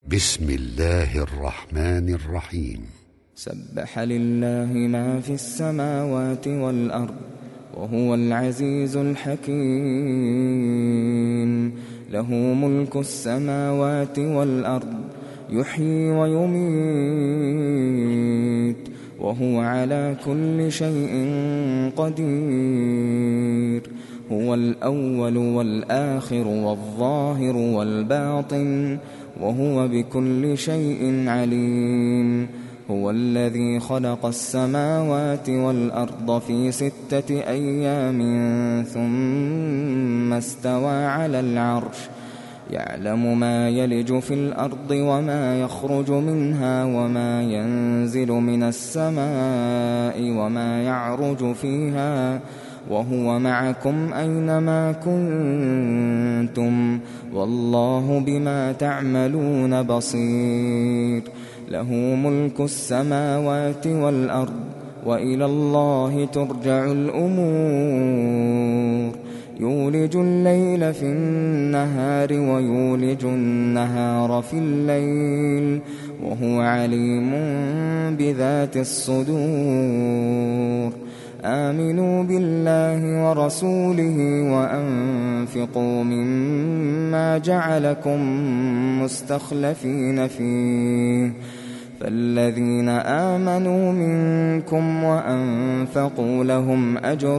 بسم الله الرحمن الرحيم. سبح لله ما في السماوات والأرض وهو العزيز الحكيم. له ملك السماوات والأرض يحيي ويميت وهو على كل شيء قدير. هو الأول والآخر والظاهر والباطن وهو بكل شيء عليم. هو الذي خلق السماوات والأرض في 6 أيام ثم استوى على العرش يعلم ما يلج في الأرض وما يخرج منها وما ينزل من السماء وما يعرج فيها وهو معكم أينما كنتم والله بما تعملون بصير. له ملك السماوات والأرض وإلى الله ترجع الأمور. يولج الليل في النهار ويولج النهار في الليل وهو عليم بذات الصدور. آمنوا بالله ورسوله وأنفقوا مما جعلكم مستخلفين فيه. فالذين آمنوا منكم وأنفقوا لهم أجر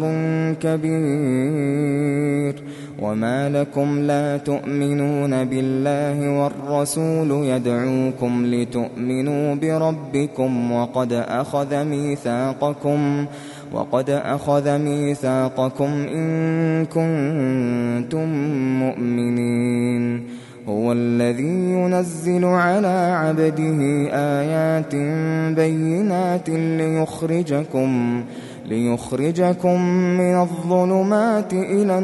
كبير. وما لكم لا تؤمنون بالله والرسول يدعوكم لتؤمنوا بربكم وقد أخذ ميثاقكم إن كنتم مؤمنين. هو الذي ينزل على عبده آيات بينات ليخرجكم من الظلمات إلى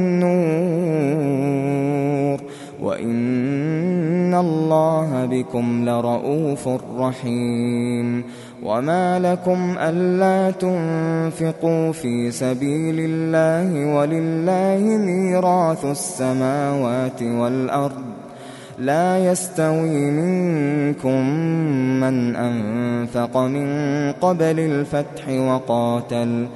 النور وإن الله بكم لرءوف رحيم. وما لكم ألا تنفقوا في سبيل الله ولله ميراث السماوات والأرض لا يستوي منكم من أنفق من قبل الفتح وقاتل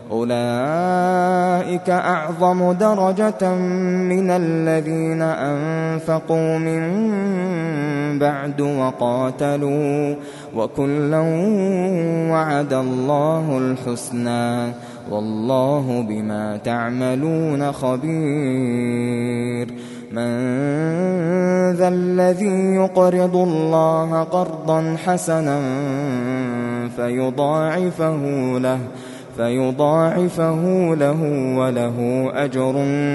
أولئك أعظم درجة من الذين أنفقوا من بعد وقاتلوا وكلا وعد الله الحسنى والله بما تعملون خبير. من ذا الذي يقرض الله قرضا حسنا فيضاعفه له وله أجر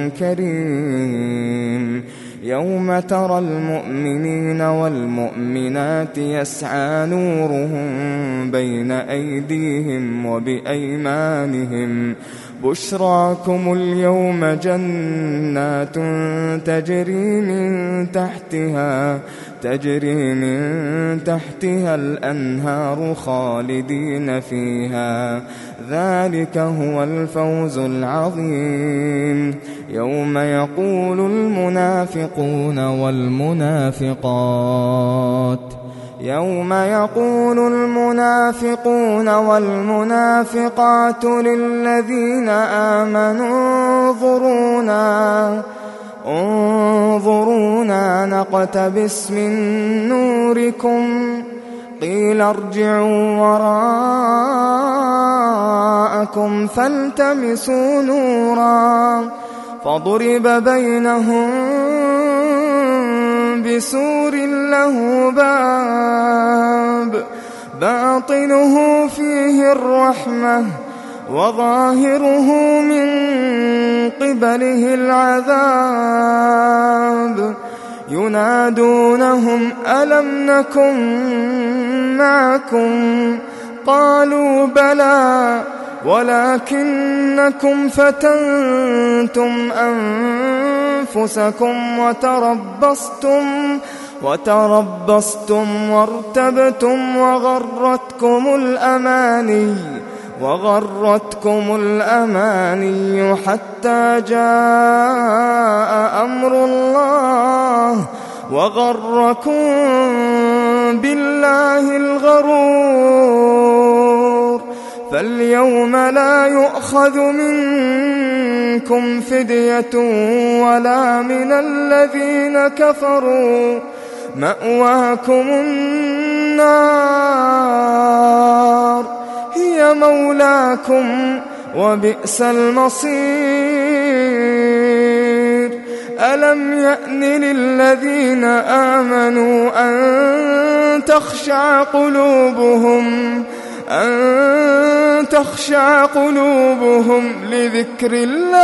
كريم. يوم ترى المؤمنين والمؤمنات يسعى نورهم بين أيديهم وبأيمانهم بشراكم اليوم جنات تجري من تحتها الأنهار خالدين فيها ذلك هو الفوز العظيم. يوم يقول المنافقون والمنافقات للذين آمنوا انظرونا نقتبس من نوركم قيل ارجعوا وراءكم فالتمسوا نورا فضرب بينهم بسور له باب باطنه فيه الرحمة وظاهره من قبله العذاب. ينادونهم ألم نكن معكم قالوا بلى ولكنكم فتنتم أنفسكم وتربصتم وارتبتم وغرتكم الأماني حتى جاء أمر الله وغركم بالله الغرور فاليوم لا يؤخذ منكم فدية ولا من الذين كفروا مأواكم النار هي مولاكم وبئس المصير ألم يأن للذين آمنوا أن تخشع قلوبهم لذكر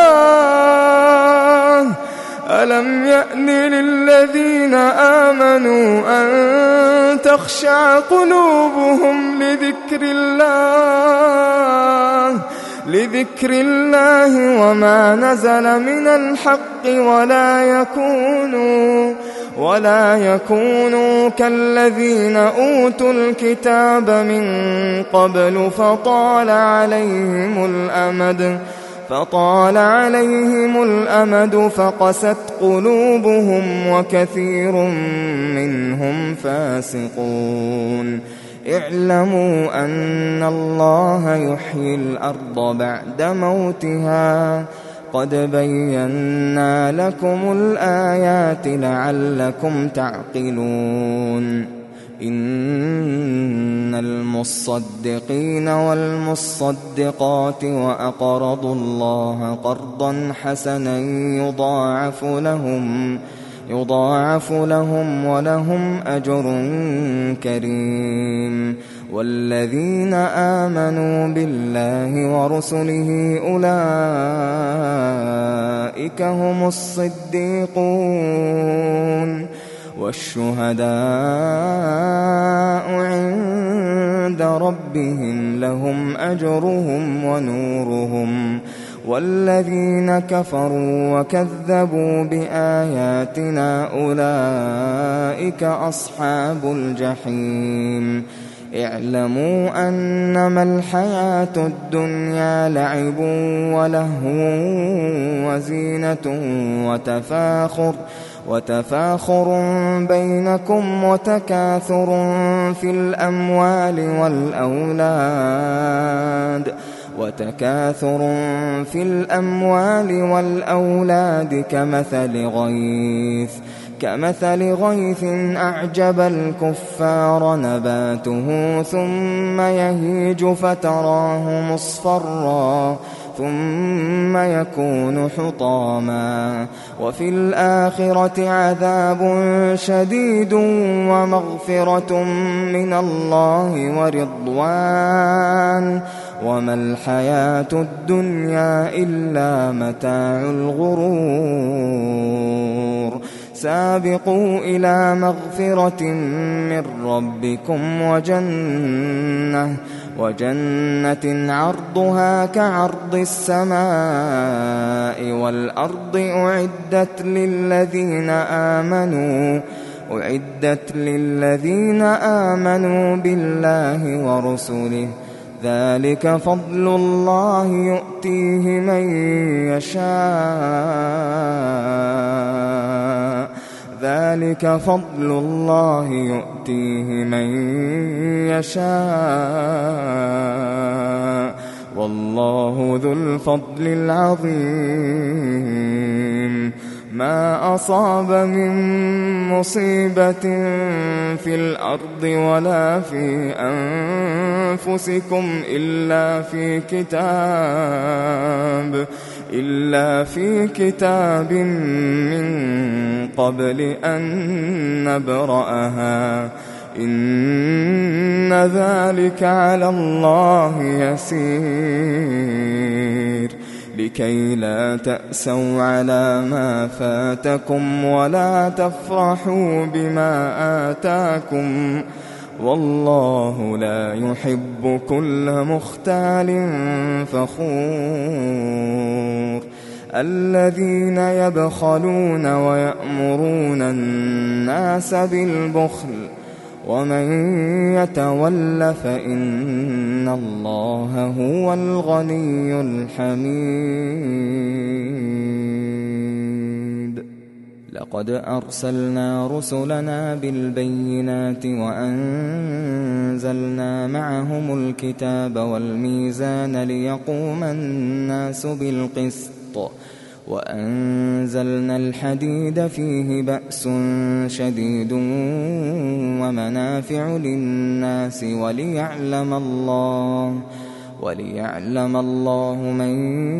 الله ألم يأن للذين آمنوا أن تخشع قلوبهم لذكر الله وما نزل من الحق ولا يكونوا كالذين أوتوا الكتاب من قبل فطال عليهم الأمد فقست قلوبهم وكثير منهم فاسقون اعلموا أن الله يحيي الأرض بعد موتها قد بينا لكم الآيات لعلكم تعقلون إن المصدقين والمصدقات وأقرضوا الله قرضا حسنا يضاعف لهم ولهم أجر كريم والذين آمنوا بالله ورسله أولئك هم الصديقون والشهداء عند ربهم لهم أجرهم ونورهم والذين كفروا وكذبوا بآياتنا أولئك أصحاب الجحيم اعلموا أنما الحياة الدنيا لعب ولهو وزينة وتفاخر بينكم وتكاثر في الأموال والأولاد كمثل غيث أعجب الكفار نباته ثم يهيج فتراه مصفرا ثم يكون حطاما وفي الآخرة عذاب شديد ومغفرة من الله ورضوان وما الحياة الدنيا إلا متاع الغرور سابقوا إلى مغفرة من ربكم وجنة عرضها كعرض السماء والأرض أعدت للذين آمنوا بالله ورسله ذلك فضل الله يؤتيه من يشاء والله ذو الفضل العظيم ما أصاب من مصيبة في الأرض ولا في أنفسكم إلا في كتاب من قبل أن نبرأها إن ذلك على الله يسير لكي لا تأسوا على ما فاتكم ولا تفرحوا بما آتاكم والله لا يحب كل مختال فخور الذين يبخلون ويأمرون الناس بالبخل ومن يتول فإن الله هو الغني الحميد لقد أرسلنا رسلنا بالبينات وأنزلنا معهم الكتاب والميزان ليقوم الناس بالقسط وأنزلنا الحديد فيه بأس شديد ومنافع للناس وليعلم الله من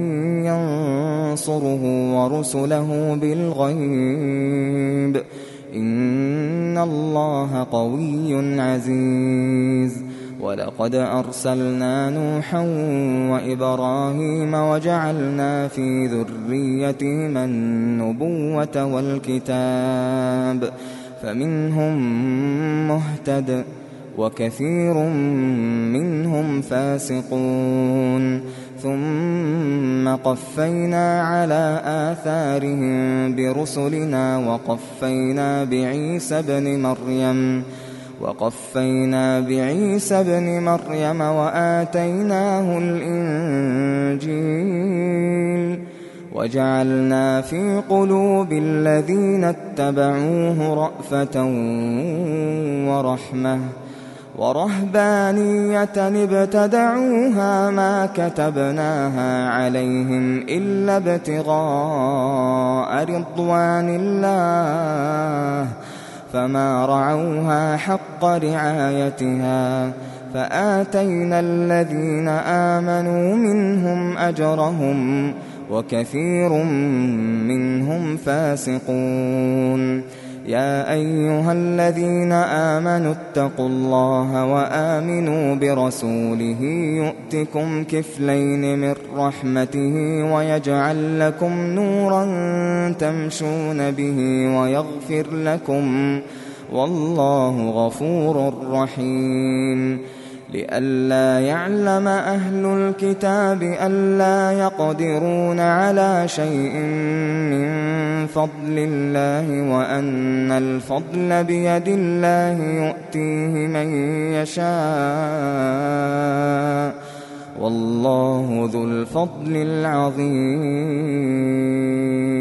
ينصره ورسله بالغيب إن الله قوي عزيز. ولقد أرسلنا نوحا وإبراهيم وجعلنا في ذريتهما النبوة والكتاب فمنهم مهتد وكثير منهم فاسقون ثم قفينا على آثارهم برسلنا وقفينا بعيسى ابن مريم وآتيناه الإنجيل وجعلنا في قلوب الذين اتبعوه رأفة ورحمة ورهبانية ابتدعوها ما كتبناها عليهم إلا ابتغاء رضوان الله فما رعوها حق رعايتها فآتينا الذين آمنوا منهم أجرهم وكثير منهم فاسقون. يا أيها الذين آمنوا اتقوا الله وآمنوا برسوله يؤتكم كفلين من رحمته ويجعل لكم نورا تمشون به ويغفر لكم والله غفور رحيم. لئلا يعلم أهل الكتاب ألا يقدرون على شيء من فضل الله وأن الفضل بيد الله يؤتيه من يشاء، والله ذو الفضل العظيم.